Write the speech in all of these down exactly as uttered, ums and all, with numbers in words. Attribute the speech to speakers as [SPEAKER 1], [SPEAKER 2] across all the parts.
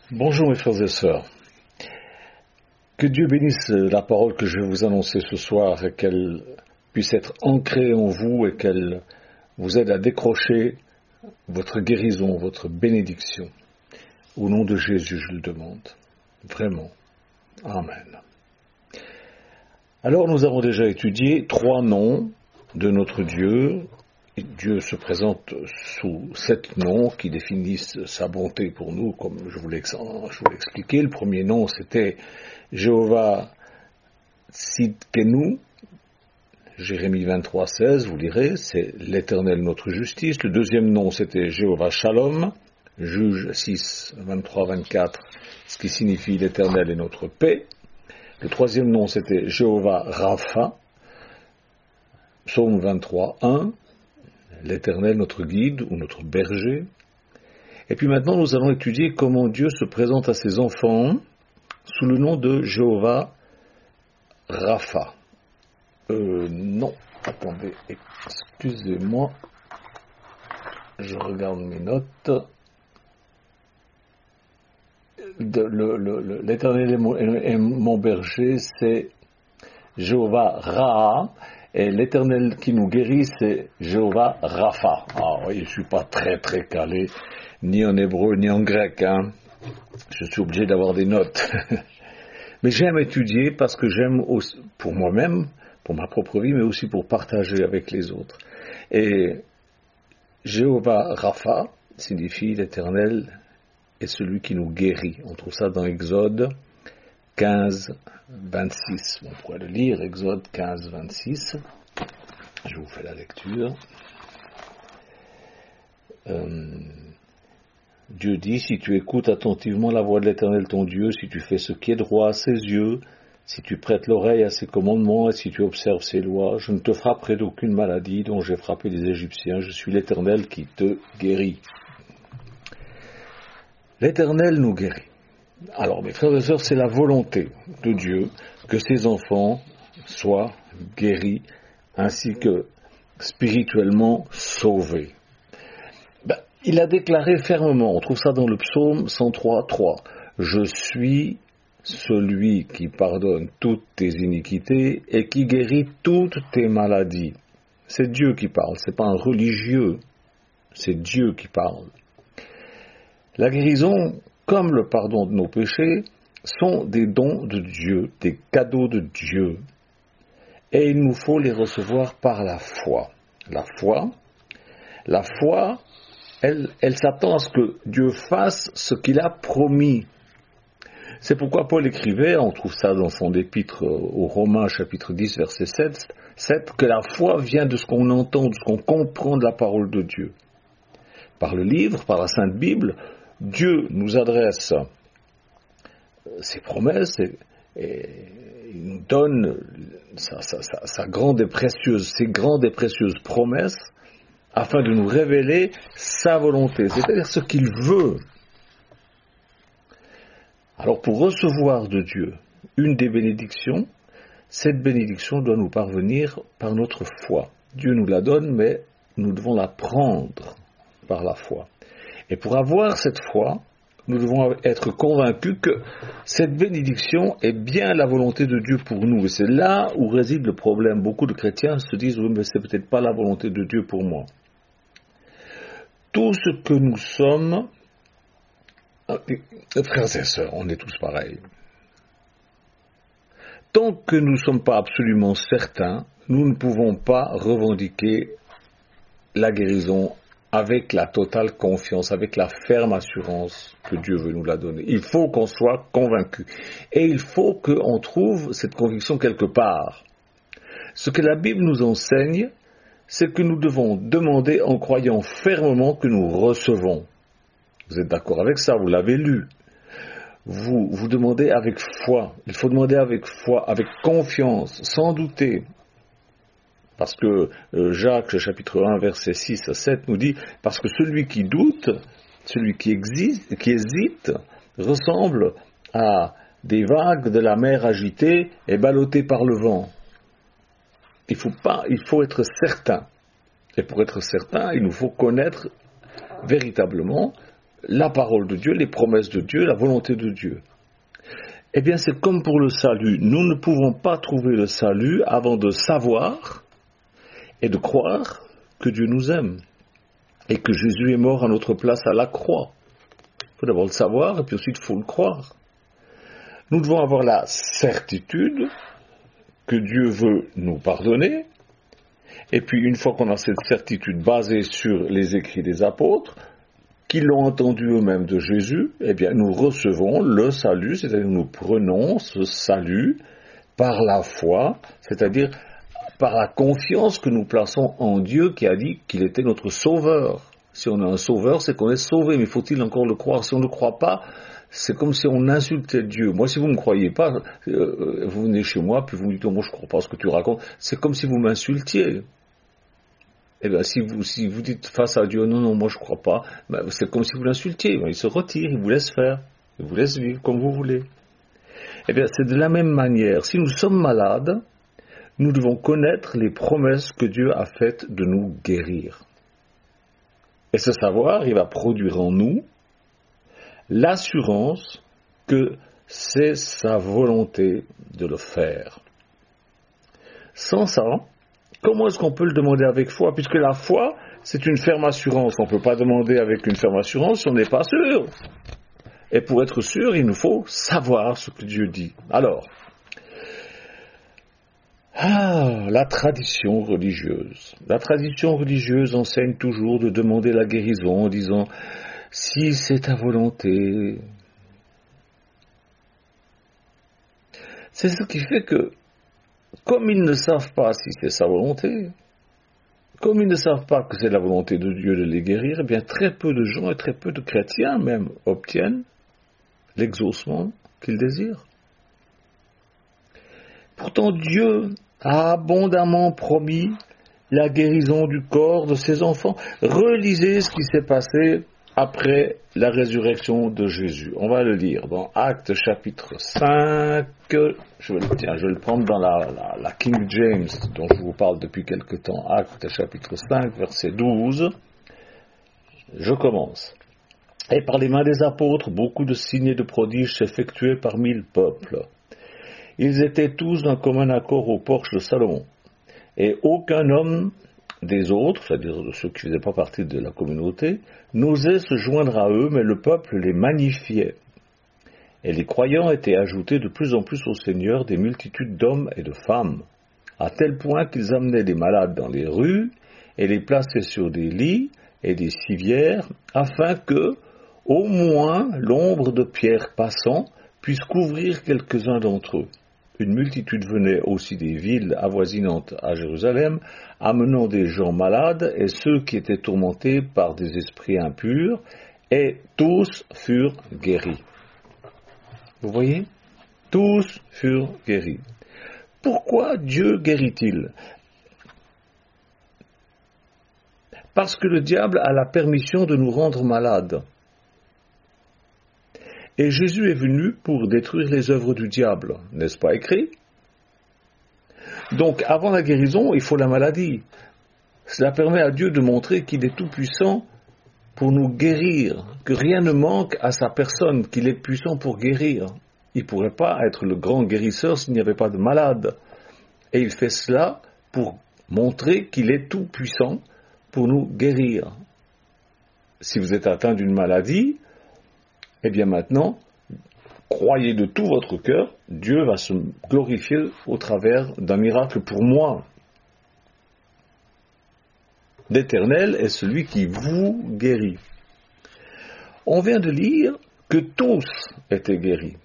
[SPEAKER 1] Bonjour mes frères et sœurs. Que Dieu bénisse la parole que je vais vous annoncer ce soir et qu'elle puisse être ancrée en vous et qu'elle vous aide à décrocher votre guérison, votre bénédiction. Au nom de Jésus, je le demande. Vraiment. Amen. Alors nous avons déjà étudié trois noms de notre Dieu. Dieu se présente sous sept noms qui définissent sa bonté pour nous, comme je vous l'ai, je vous l'ai expliqué. Le premier nom, c'était Jéhovah Tzidkenu, Jérémie vingt-trois, seize, vous lirez, c'est l'Éternel notre justice. Le deuxième nom, c'était Jéhovah Shalom, Juge six, vingt-trois, vingt-quatre, ce qui signifie l'Éternel est notre paix. Le troisième nom, c'était Jéhovah Rapha, Psaume vingt-trois, un, l'Éternel notre guide ou notre berger. Et puis maintenant, nous allons étudier comment Dieu se présente à ses enfants sous le nom de Jéhovah Rapha. Euh, non, attendez, excusez-moi, je regarde mes notes. De, le, le, le, L'Éternel est mon, est mon berger, c'est Jéhovah Raha. Et l'Éternel qui nous guérit, c'est Jéhovah Rapha. Ah oui, je ne suis pas très très calé, ni en hébreu, ni en grec. Hein. Je suis obligé d'avoir des notes. Mais j'aime étudier parce que j'aime, aussi, pour moi-même, pour ma propre vie, mais aussi pour partager avec les autres. Et Jéhovah Rapha signifie l'Éternel est celui qui nous guérit. On trouve ça dans Exode quinze, vingt-six. On pourrait le lire, Exode quinze, vingt-six. Je vous fais la lecture. Euh, Dieu dit, si tu écoutes attentivement la voix de l'Éternel ton Dieu, si tu fais ce qui est droit à ses yeux, si tu prêtes l'oreille à ses commandements et si tu observes ses lois, je ne te frapperai d'aucune maladie dont j'ai frappé les Égyptiens. Je suis l'Éternel qui te guérit. L'Éternel nous guérit. Alors, mes frères et sœurs, c'est la volonté de Dieu que ses enfants soient guéris ainsi que spirituellement sauvés. Ben, il a déclaré fermement, on trouve ça dans le psaume cent trois, trois, « Je suis celui qui pardonne toutes tes iniquités et qui guérit toutes tes maladies. » C'est Dieu qui parle, c'est pas un religieux, c'est Dieu qui parle. La guérison, comme le pardon de nos péchés, sont des dons de Dieu, des cadeaux de Dieu. Et il nous faut les recevoir par la foi. La foi, la foi, elle, elle s'attend à ce que Dieu fasse ce qu'il a promis. C'est pourquoi Paul écrivait, on trouve ça dans son épître aux Romains, chapitre dix, verset sept, sept, que la foi vient de ce qu'on entend, de ce qu'on comprend de la parole de Dieu. Par le livre, par la Sainte Bible, Dieu nous adresse ses promesses et, et il nous donne sa, sa, sa, sa grande et précieuse, ses grandes et précieuses promesses afin de nous révéler sa volonté, c'est-à-dire ce qu'il veut. Alors pour recevoir de Dieu une des bénédictions, cette bénédiction doit nous parvenir par notre foi. Dieu nous la donne, mais nous devons la prendre par la foi. Et pour avoir cette foi, nous devons être convaincus que cette bénédiction est bien la volonté de Dieu pour nous. Et c'est là où réside le problème. Beaucoup de chrétiens se disent « Oui, mais c'est peut-être pas la volonté de Dieu pour moi. » Tout ce que nous sommes, frères et sœurs, on est tous pareils. Tant que nous ne sommes pas absolument certains, nous ne pouvons pas revendiquer la guérison avec la totale confiance, avec la ferme assurance que Dieu veut nous la donner. Il faut qu'on soit convaincu. Et il faut qu'on trouve cette conviction quelque part. Ce que la Bible nous enseigne, c'est que nous devons demander en croyant fermement que nous recevons. Vous êtes d'accord avec ça, vous l'avez lu. Vous, vous demandez avec foi. Il faut demander avec foi, avec confiance, sans douter. Parce que euh, Jacques, chapitre un, versets six à sept, nous dit « Parce que celui qui doute, celui qui, existe, qui hésite, ressemble à des vagues de la mer agitées et ballottées par le vent. » Il faut pas, il faut être certain. Et pour être certain, il nous faut connaître véritablement la parole de Dieu, les promesses de Dieu, la volonté de Dieu. Eh bien, c'est comme pour le salut. Nous ne pouvons pas trouver le salut avant de savoir et de croire que Dieu nous aime et que Jésus est mort à notre place à la croix. Il faut d'abord le savoir et puis ensuite il faut le croire. Nous devons avoir la certitude que Dieu veut nous pardonner. Et puis une fois qu'on a cette certitude basée sur les écrits des apôtres, qui l'ont entendu eux-mêmes de Jésus, eh bien nous recevons le salut, c'est-à-dire nous prenons ce salut par la foi, c'est-à-dire par la confiance que nous plaçons en Dieu qui a dit qu'il était notre sauveur. Si on a un sauveur, c'est qu'on est sauvé, mais faut-il encore le croire? Si on ne croit pas, c'est comme si on insultait Dieu. Moi, si vous ne me croyez pas, euh, vous venez chez moi, puis vous me dites, oh, moi je ne crois pas à ce que tu racontes, c'est comme si vous m'insultiez. Eh bien, si vous, si vous dites face à Dieu, non, non, moi je ne crois pas, ben, c'est comme si vous l'insultiez. Ben, il se retire, il vous laisse faire, il vous laisse vivre comme vous voulez. Eh bien, c'est de la même manière. Si nous sommes malades, nous devons connaître les promesses que Dieu a faites de nous guérir. Et ce savoir, il va produire en nous l'assurance que c'est sa volonté de le faire. Sans ça, comment est-ce qu'on peut le demander avec foi? Puisque la foi, c'est une ferme assurance. On ne peut pas demander avec une ferme assurance si on n'est pas sûr. Et pour être sûr, il nous faut savoir ce que Dieu dit. Alors, ah, la tradition religieuse. La tradition religieuse enseigne toujours de demander la guérison en disant « si c'est ta volonté ». C'est ce qui fait que, comme ils ne savent pas si c'est sa volonté, comme ils ne savent pas que c'est la volonté de Dieu de les guérir, eh bien très peu de gens et très peu de chrétiens même obtiennent l'exaucement qu'ils désirent. Pourtant Dieu a abondamment promis la guérison du corps de ses enfants. Relisez ce qui s'est passé après la résurrection de Jésus. On va le lire dans Actes chapitre cinq. Je vais le, tiens, je vais le prendre dans la, la, la King James dont je vous parle depuis quelque temps. Actes chapitre cinq, verset douze. Je commence. Et par les mains des apôtres, beaucoup de signes et de prodiges s'effectuaient parmi le peuple. Ils étaient tous d'un commun accord au porche de Salomon. Et aucun homme des autres, c'est-à-dire de ceux qui ne faisaient pas partie de la communauté, n'osait se joindre à eux, mais le peuple les magnifiait. Et les croyants étaient ajoutés de plus en plus au Seigneur des multitudes d'hommes et de femmes, à tel point qu'ils amenaient des malades dans les rues et les plaçaient sur des lits et des civières, afin que, au moins, l'ombre de Pierre passant puisse couvrir quelques-uns d'entre eux. Une multitude venait aussi des villes avoisinantes à Jérusalem, amenant des gens malades et ceux qui étaient tourmentés par des esprits impurs, et tous furent guéris. Vous voyez? Tous furent guéris. Pourquoi Dieu guérit-il? Parce que le diable a la permission de nous rendre malades. Et Jésus est venu pour détruire les œuvres du diable, n'est-ce pas écrit? Donc, avant la guérison, il faut la maladie. Cela permet à Dieu de montrer qu'il est tout-puissant pour nous guérir, que rien ne manque à sa personne, qu'il est puissant pour guérir. Il ne pourrait pas être le grand guérisseur s'il n'y avait pas de malade. Et il fait cela pour montrer qu'il est tout-puissant pour nous guérir. Si vous êtes atteint d'une maladie, eh bien maintenant, croyez de tout votre cœur, Dieu va se glorifier au travers d'un miracle pour moi. L'Éternel est celui qui vous guérit. On vient de lire que tous étaient guéris.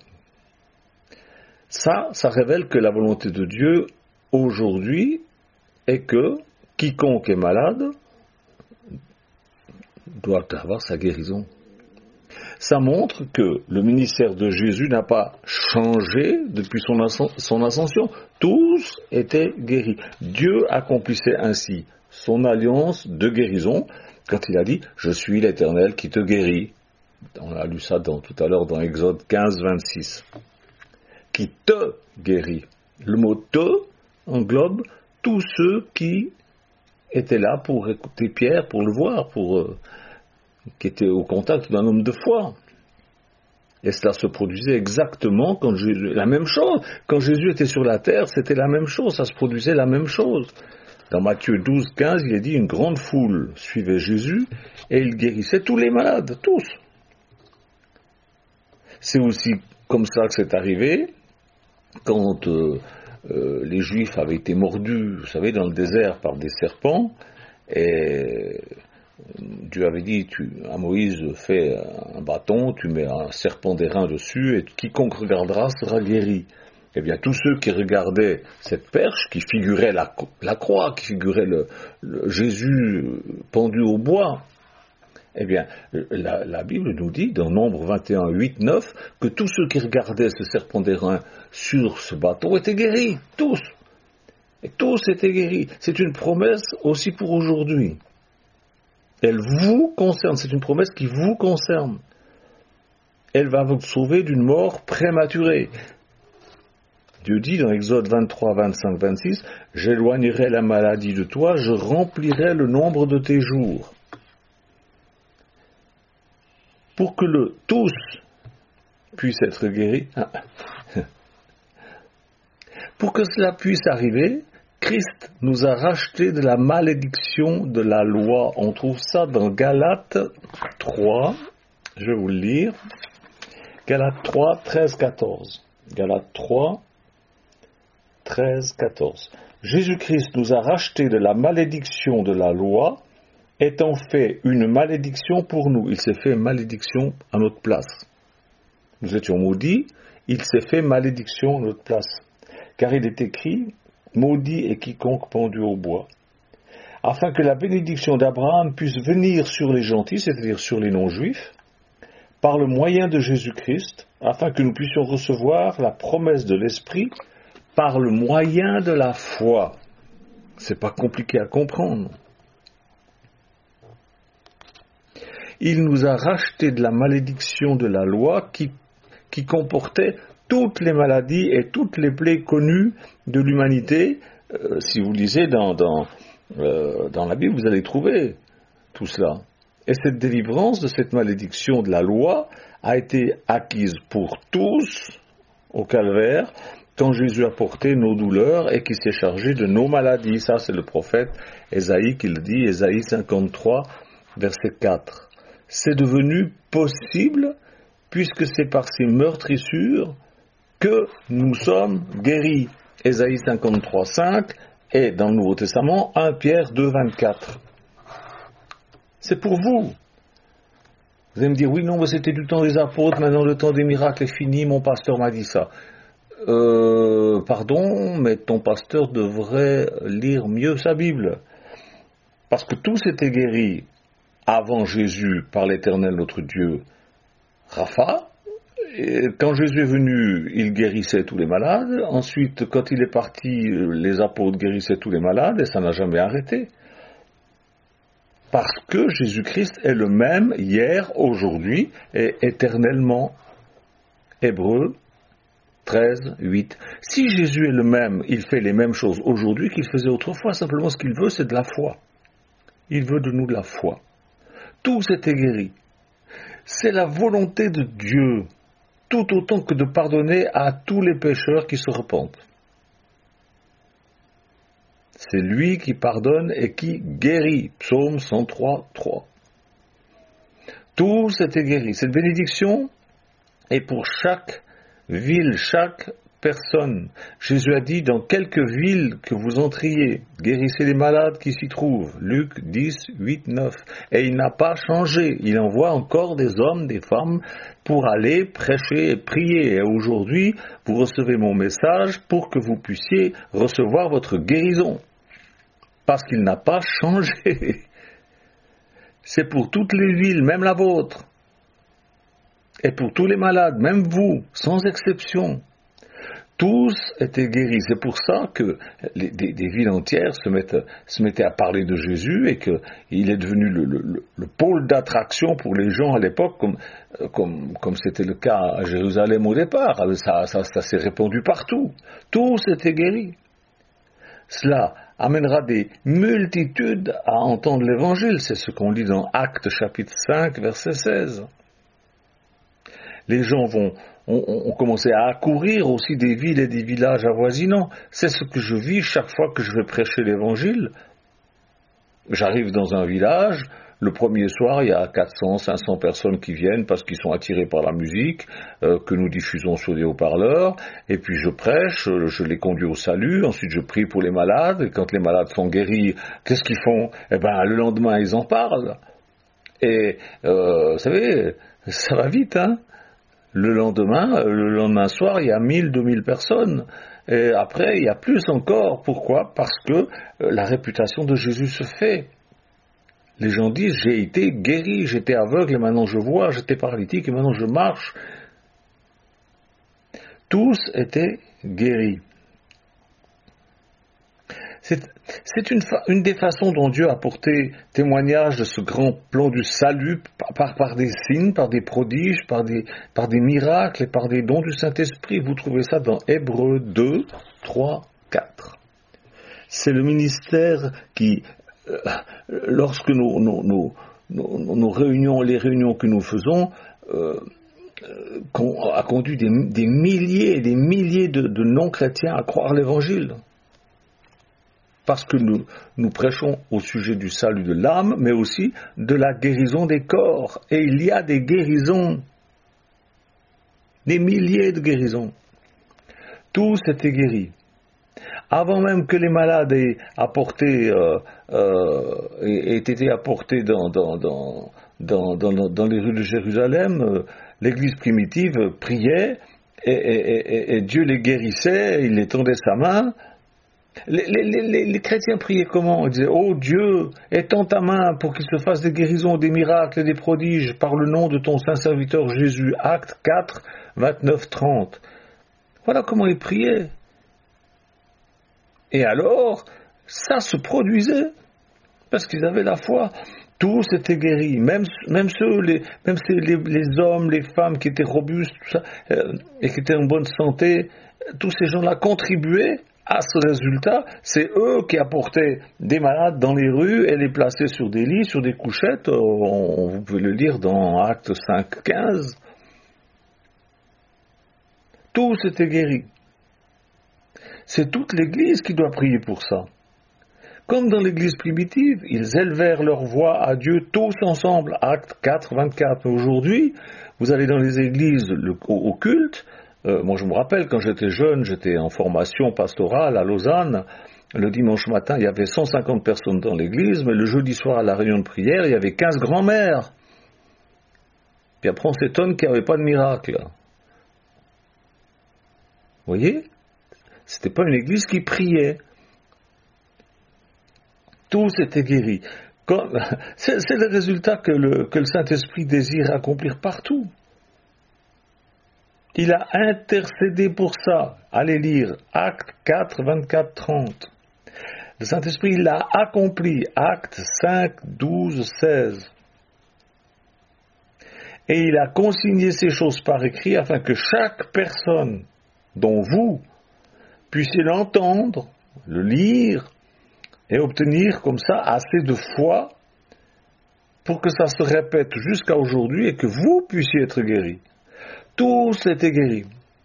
[SPEAKER 1] Ça, ça révèle que la volonté de Dieu aujourd'hui est que quiconque est malade doit avoir sa guérison. Ça montre que le ministère de Jésus n'a pas changé depuis son, asc- son ascension. Tous étaient guéris. Dieu accomplissait ainsi son alliance de guérison quand il a dit « Je suis l'Éternel qui te guérit ». On a lu ça dans, tout à l'heure dans Exode quinze, vingt-six. Qui te guérit. Le mot « te » englobe tous ceux qui étaient là pour écouter Pierre, pour le voir, pour... Euh, qui était au contact d'un homme de foi. Et cela se produisait exactement quand Jésus, la même chose. Quand Jésus était sur la terre, c'était la même chose, ça se produisait la même chose. Dans Matthieu douze, quinze, il est dit, une grande foule suivait Jésus et il guérissait tous les malades, tous. C'est aussi comme ça que c'est arrivé quand euh, euh, les Juifs avaient été mordus, vous savez, dans le désert par des serpents, et Dieu avait dit tu, à Moïse, fais un bâton, tu mets un serpent d'airain dessus, et quiconque regardera sera guéri. Eh bien, tous ceux qui regardaient cette perche, qui figurait la, la croix, qui figurait le, le Jésus pendu au bois, eh bien, la, la Bible nous dit, dans Nombre vingt et un, huit, neuf, que tous ceux qui regardaient ce serpent d'airain sur ce bâton étaient guéris, tous. Et tous étaient guéris. C'est une promesse aussi pour aujourd'hui. Elle vous concerne, c'est une promesse qui vous concerne. Elle va vous sauver d'une mort prématurée. Dieu dit dans Exode vingt-trois, vingt-cinq, vingt-six, « J'éloignerai la maladie de toi, je remplirai le nombre de tes jours. » Pour que le tous puisse être guéri, pour que cela puisse arriver, Christ nous a rachetés de la malédiction de la loi. On trouve ça dans Galates trois, je vais vous le lire, Galates trois, treize, quatorze. Galates trois, treize, quatorze. Jésus-Christ nous a rachetés de la malédiction de la loi, étant fait une malédiction pour nous. Il s'est fait malédiction à notre place. Nous étions maudits, il s'est fait malédiction à notre place. Car il est écrit, maudit est quiconque pendu au bois. Afin que la bénédiction d'Abraham puisse venir sur les gentils, c'est-à-dire sur les non-juifs, par le moyen de Jésus-Christ, afin que nous puissions recevoir la promesse de l'Esprit par le moyen de la foi. C'est pas compliqué à comprendre. Il nous a rachetés de la malédiction de la loi qui, qui comportait toutes les maladies et toutes les plaies connues de l'humanité. Euh, si vous lisez dans, dans, euh, dans la Bible, vous allez trouver tout cela. Et cette délivrance de cette malédiction de la loi a été acquise pour tous au calvaire quand Jésus a porté nos douleurs et qui s'est chargé de nos maladies. Ça, c'est le prophète Ésaïe qui le dit, Ésaïe cinquante-trois, verset quatre. C'est devenu possible, puisque c'est par ces meurtrissures que nous sommes guéris. Ésaïe cinquante-trois, cinq et dans le Nouveau Testament, premier Pierre deux, vingt-quatre. C'est pour vous. Vous allez me dire, oui, non, mais c'était du temps des apôtres, maintenant le temps des miracles est fini, mon pasteur m'a dit ça. Euh, pardon, mais ton pasteur devrait lire mieux sa Bible. Parce que tous étaient guéris avant Jésus par l'Éternel notre Dieu, Rapha. Et quand Jésus est venu, il guérissait tous les malades. Ensuite, quand il est parti, les apôtres guérissaient tous les malades et ça n'a jamais arrêté. Parce que Jésus-Christ est le même hier, aujourd'hui et éternellement. Hébreux treize, huit. Si Jésus est le même, il fait les mêmes choses aujourd'hui qu'il faisait autrefois. Simplement, ce qu'il veut, c'est de la foi. Il veut de nous de la foi. Tous étaient guéris. C'est la volonté de Dieu, tout autant que de pardonner à tous les pécheurs qui se repentent. C'est lui qui pardonne et qui guérit. Psaume cent trois, trois. Tous étaient guéris. Cette bénédiction est pour chaque ville, chaque personne. Jésus a dit, dans quelque ville que vous entriez, guérissez les malades qui s'y trouvent. Luc dix, huit, neuf. Et il n'a pas changé. Il envoie encore des hommes, des femmes, pour aller prêcher et prier. Et aujourd'hui, vous recevez mon message pour que vous puissiez recevoir votre guérison. Parce qu'il n'a pas changé. C'est pour toutes les villes, même la vôtre. Et pour tous les malades, même vous, sans exception. Tous étaient guéris. C'est pour ça que les, des, des villes entières se, mettent, se mettaient à parler de Jésus et qu'il est devenu le, le, le pôle d'attraction pour les gens à l'époque, comme, comme, comme c'était le cas à Jérusalem au départ. Ça, ça, ça s'est répandu partout. Tous étaient guéris. cela amènera des multitudes à entendre l'Évangile. C'est ce qu'on lit dans Actes chapitre cinq, verset seize. Les gens vont ont, ont commencé à accourir aussi des villes et des villages avoisinants. C'est ce que je vis chaque fois que je vais prêcher l'Évangile. J'arrive dans un village, le premier soir, il y a quatre cents, cinq cents personnes qui viennent parce qu'ils sont attirés par la musique euh, que nous diffusons sur des haut-parleurs, et puis je prêche, je les conduis au salut, ensuite je prie pour les malades, et quand les malades sont guéris, qu'est-ce qu'ils font? Eh ben, le lendemain, ils en parlent. Et, euh, vous savez, ça va vite, hein? Le lendemain, le lendemain soir, il y a mille, deux mille personnes. Et après, il y a plus encore. Pourquoi? Parce que la réputation de Jésus se fait. Les gens disent, j'ai été guéri, j'étais aveugle et maintenant je vois, j'étais paralytique et maintenant je marche. Tous étaient guéris. C'est, c'est une, fa- une des façons dont Dieu a porté témoignage de ce grand plan du salut par, par, par des signes, par des prodiges, par des, par des miracles et par des dons du Saint-Esprit. Vous trouvez ça dans Hébreux deux, trois, quatre. C'est le ministère qui, euh, lorsque nos, nos, nos, nos, nos réunions, les réunions que nous faisons, euh, euh, a conduit des, des milliers et des milliers de, de non-chrétiens à croire l'Évangile. Parce que nous, nous prêchons au sujet du salut de l'âme, mais aussi de la guérison des corps. Et il y a des guérisons, des milliers de guérisons. Tous étaient guéris. Avant même que les malades aient, apporté, euh, euh, aient été apportés dans, dans, dans, dans, dans, dans les rues de Jérusalem, euh, l'Église primitive priait et, et, et, et Dieu les guérissait, il les tendait sa main. Les, les, les, les chrétiens priaient comment? Ils disaient, oh Dieu, étends ta main pour qu'il se fasse des guérisons, des miracles et des prodiges par le nom de ton saint serviteur Jésus. Actes quatre, vingt-neuf, trente. Voilà comment ils priaient. Et alors, ça se produisait, parce qu'ils avaient la foi. Tous étaient guéris, même, même ceux, les, même les, les hommes, les femmes qui étaient robustes, tout ça, euh, et qui étaient en bonne santé, tous ces gens-là contribuaient à ce résultat. C'est eux qui apportaient des malades dans les rues et les plaçaient sur des lits, sur des couchettes. On, vous pouvez le lire dans Actes cinq, quinze. Tous étaient guéris. C'est toute l'Église qui doit prier pour ça. Comme dans l'Église primitive, ils élevèrent leur voix à Dieu tous ensemble. Actes quatre, vingt-quatre. Aujourd'hui, vous allez dans les églises le, au, au culte. Euh, moi, je me rappelle, quand j'étais jeune, j'étais en formation pastorale à Lausanne. Le dimanche matin, il y avait cent cinquante personnes dans l'église, mais le jeudi soir, à la réunion de prière, il y avait quinze grands-mères. Puis après, on s'étonne qu'il n'y avait pas de miracle. Vous voyez? C'était pas une église qui priait. Tous étaient guéris. Comme, c'est, c'est le résultat que le, que le Saint-Esprit désire accomplir partout. Il a intercédé pour ça. Allez lire Actes quatre, vingt-quatre, trente. Le Saint-Esprit l'a accompli. Actes cinq, douze, seize. Et il a consigné ces choses par écrit afin que chaque personne, dont vous, puissiez l'entendre, le lire et obtenir comme ça assez de foi pour que ça se répète jusqu'à aujourd'hui et que vous puissiez être guéris. Tous étaient guéris.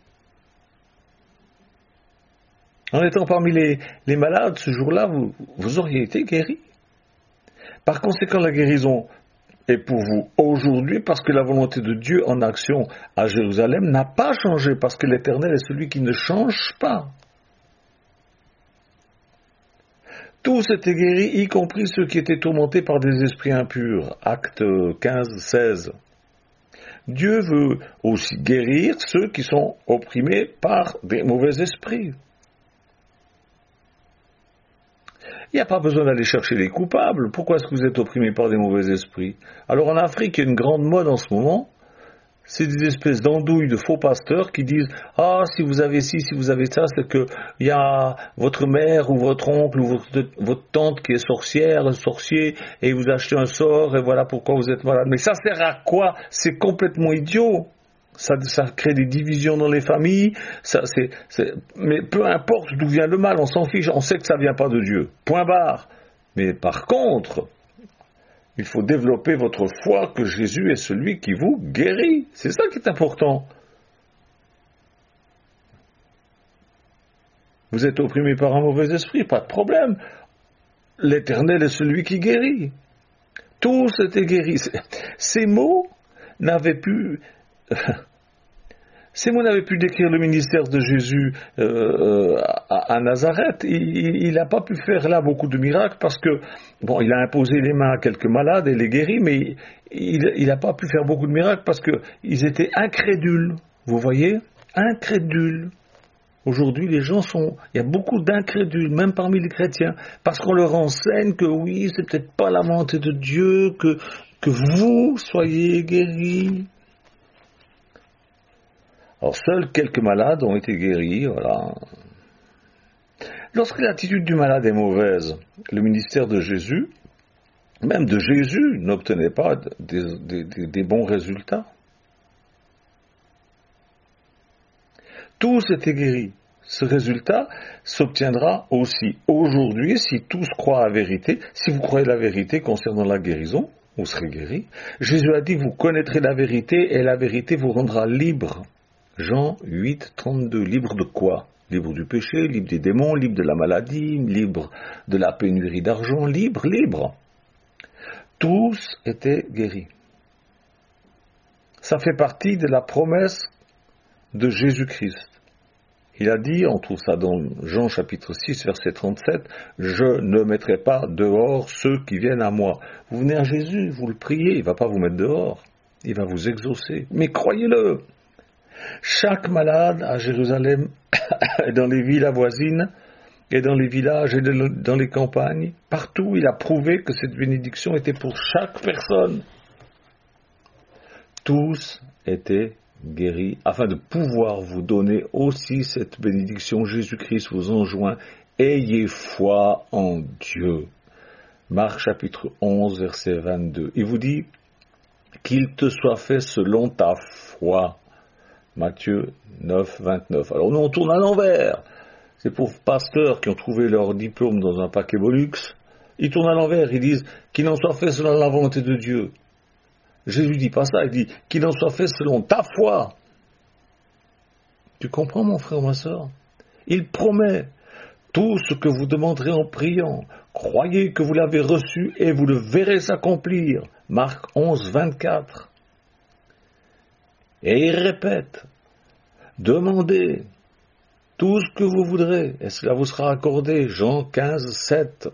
[SPEAKER 1] En étant parmi les, les malades, ce jour-là, vous, vous auriez été guéris. Par conséquent, la guérison est pour vous aujourd'hui parce que la volonté de Dieu en action à Jérusalem n'a pas changé, parce que l'Éternel est celui qui ne change pas. Tous étaient guéris, y compris ceux qui étaient tourmentés par des esprits impurs. Actes quinze, seize. Dieu veut aussi guérir ceux qui sont opprimés par des mauvais esprits. Il n'y a pas besoin d'aller chercher les coupables. Pourquoi est-ce que vous êtes opprimés par des mauvais esprits? Alors en Afrique, il y a une grande mode en ce moment. C'est des espèces d'andouilles de faux pasteurs qui disent « Ah, si vous avez ci, si vous avez ça, c'est que il y a votre mère ou votre oncle ou votre, votre tante qui est sorcière, un sorcier, et vous achetez un sort, et voilà pourquoi vous êtes malade. » Mais ça sert à quoi? C'est complètement idiot. Ça, ça crée des divisions dans les familles, ça, c'est, c'est, mais peu importe d'où vient le mal, on s'en fiche, on sait que ça ne vient pas de Dieu. Point barre. Mais par contre, il faut développer votre foi que Jésus est celui qui vous guérit. C'est ça qui est important. Vous êtes opprimé par un mauvais esprit, pas de problème. L'Éternel est celui qui guérit. Tous étaient guéris. Ces mots n'avaient pu... Ces mots n'avaient pu décrire le ministère de Jésus euh, à, à Nazareth. Il n'a pas pu faire là beaucoup de miracles parce que, bon, il a imposé les mains à quelques malades et les guérit, mais il n'a pas pu faire beaucoup de miracles parce qu'ils étaient incrédules. Vous voyez ? Incrédules. Aujourd'hui, les gens sont... Il y a beaucoup d'incrédules, même parmi les chrétiens, parce qu'on leur enseigne que oui, c'est peut-être pas la volonté de Dieu, que, que vous soyez guéris. Alors, seuls quelques malades ont été guéris, voilà. Lorsque l'attitude du malade est mauvaise, le ministère de Jésus, même de Jésus, n'obtenait pas des, des, des, des bons résultats. Tous étaient guéris. Ce résultat s'obtiendra aussi aujourd'hui si tous croient à la vérité. Si vous croyez la vérité concernant la guérison, vous serez guéris. Jésus a dit, vous connaîtrez la vérité et la vérité vous rendra libre. Jean huit, trente-deux. Libre de quoi ? Libre du péché, libre des démons, libre de la maladie, libre de la pénurie d'argent, libre, libre. Tous étaient guéris. Ça fait partie de la promesse de Jésus-Christ. Il a dit, on trouve ça dans Jean chapitre six, verset trente-sept, « Je ne mettrai pas dehors ceux qui viennent à moi. » Vous venez à Jésus, vous le priez, il ne va pas vous mettre dehors. Il va vous exaucer. Mais croyez-le, chaque malade à Jérusalem, dans les villes voisines, et dans les villages et dans les campagnes, partout il a prouvé que cette bénédiction était pour chaque personne. Tous étaient guéris, afin de pouvoir vous donner aussi cette bénédiction. Jésus-Christ vous enjoint, ayez foi en Dieu. Marc chapitre onze, verset vingt-deux. Il vous dit, qu'il te soit fait selon ta foi. Matthieu neuf, vingt-neuf. Alors nous on tourne à l'envers. Ces pauvres pasteurs qui ont trouvé leur diplôme dans un paquet Bolux, ils tournent à l'envers, ils disent, qu'il en soit fait selon la volonté de Dieu. Jésus dit pas ça, il dit qu'il en soit fait selon ta foi. Tu comprends mon frère, ma soeur ? Il promet tout ce que vous demanderez en priant. Croyez que vous l'avez reçu et vous le verrez s'accomplir. Marc onze, vingt-quatre. Et il répète, demandez tout ce que vous voudrez et cela vous sera accordé. Jean quinze, sept.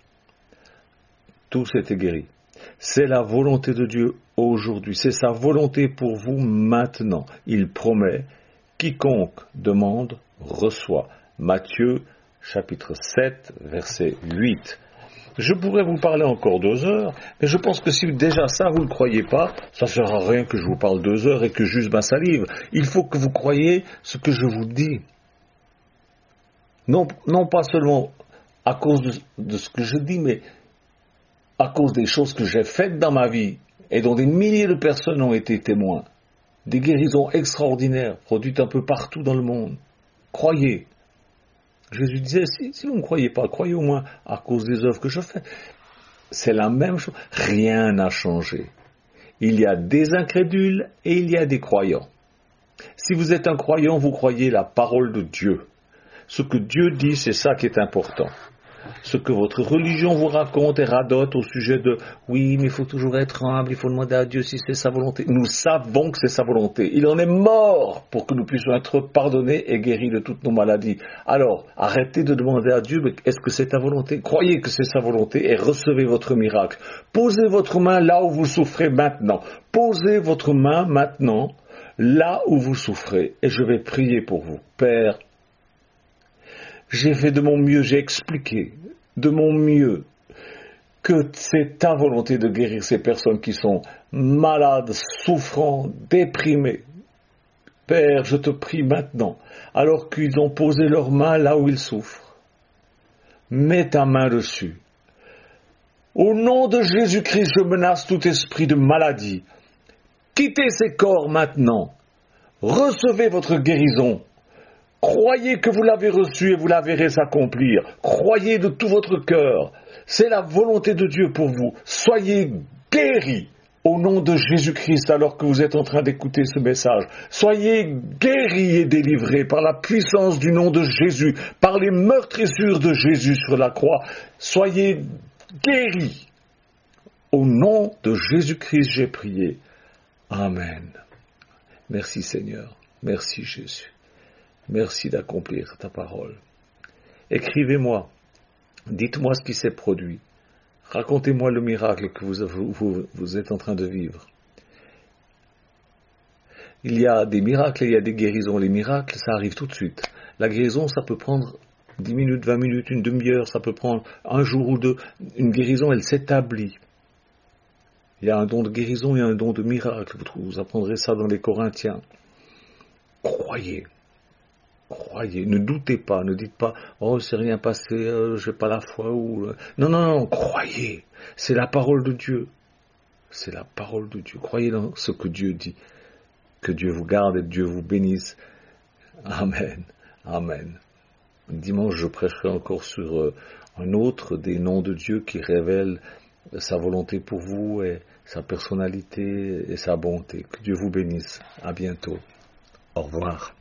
[SPEAKER 1] Tous étaient guéris. C'est la volonté de Dieu aujourd'hui. C'est sa volonté pour vous maintenant. Il promet, quiconque demande, reçoit. Matthieu, chapitre sept, verset huit. Je pourrais vous parler encore deux heures, mais je pense que si déjà ça vous ne le croyez pas, ça ne sert à rien que je vous parle deux heures et que j'use ma salive. Il faut que vous croyiez ce que je vous dis. Non, non pas seulement à cause de, de ce que je dis, mais à cause des choses que j'ai faites dans ma vie et dont des milliers de personnes ont été témoins. Des guérisons extraordinaires produites un peu partout dans le monde. Croyez. Jésus disait, si, si vous ne croyez pas, croyez au moins à cause des œuvres que je fais. C'est la même chose. Rien n'a changé. Il y a des incrédules et il y a des croyants. Si vous êtes un croyant, vous croyez la parole de Dieu. Ce que Dieu dit, c'est ça qui est important. Ce que votre religion vous raconte et radote au sujet de « oui, mais il faut toujours être humble, il faut demander à Dieu si c'est sa volonté ». Nous savons que c'est sa volonté. Il en est mort pour que nous puissions être pardonnés et guéris de toutes nos maladies. Alors, arrêtez de demander à Dieu « mais est-ce que c'est ta volonté ?» Croyez que c'est sa volonté et recevez votre miracle. Posez votre main là où vous souffrez maintenant. Posez votre main maintenant là où vous souffrez et je vais prier pour vous. Père, j'ai fait de mon mieux, j'ai expliqué de mon mieux que c'est ta volonté de guérir ces personnes qui sont malades, souffrant, déprimées. Père, je te prie maintenant, alors qu'ils ont posé leurs mains là où ils souffrent, mets ta main dessus. Au nom de Jésus-Christ, je menace tout esprit de maladie. Quittez ces corps maintenant. Recevez votre guérison. Croyez que vous l'avez reçue et vous la verrez s'accomplir. Croyez de tout votre cœur. C'est la volonté de Dieu pour vous. Soyez guéris au nom de Jésus-Christ alors que vous êtes en train d'écouter ce message. Soyez guéris et délivrés par la puissance du nom de Jésus, par les meurtrissures de Jésus sur la croix. Soyez guéris. Au nom de Jésus-Christ, j'ai prié. Amen. Merci Seigneur. Merci Jésus. Merci d'accomplir ta parole. Écrivez-moi. Dites-moi ce qui s'est produit. Racontez-moi le miracle que vous, vous, vous êtes en train de vivre. Il y a des miracles et il y a des guérisons. Les miracles, ça arrive tout de suite. La guérison, ça peut prendre dix minutes, vingt minutes, une demi-heure, ça peut prendre un jour ou deux. Une guérison, elle s'établit. Il y a un don de guérison et un don de miracle. Vous, vous apprendrez ça dans les Corinthiens. Croyez. Croyez, ne doutez pas, ne dites pas « Oh, c'est rien passé, euh, j'ai pas la foi » ou euh... Non, non, non, croyez, c'est la parole de Dieu. C'est la parole de Dieu. Croyez dans ce que Dieu dit. Que Dieu vous garde et que Dieu vous bénisse. Amen, amen. Dimanche, je prêcherai encore sur euh, un autre des noms de Dieu qui révèle sa volonté pour vous et sa personnalité et sa bonté. Que Dieu vous bénisse. À bientôt. Au revoir.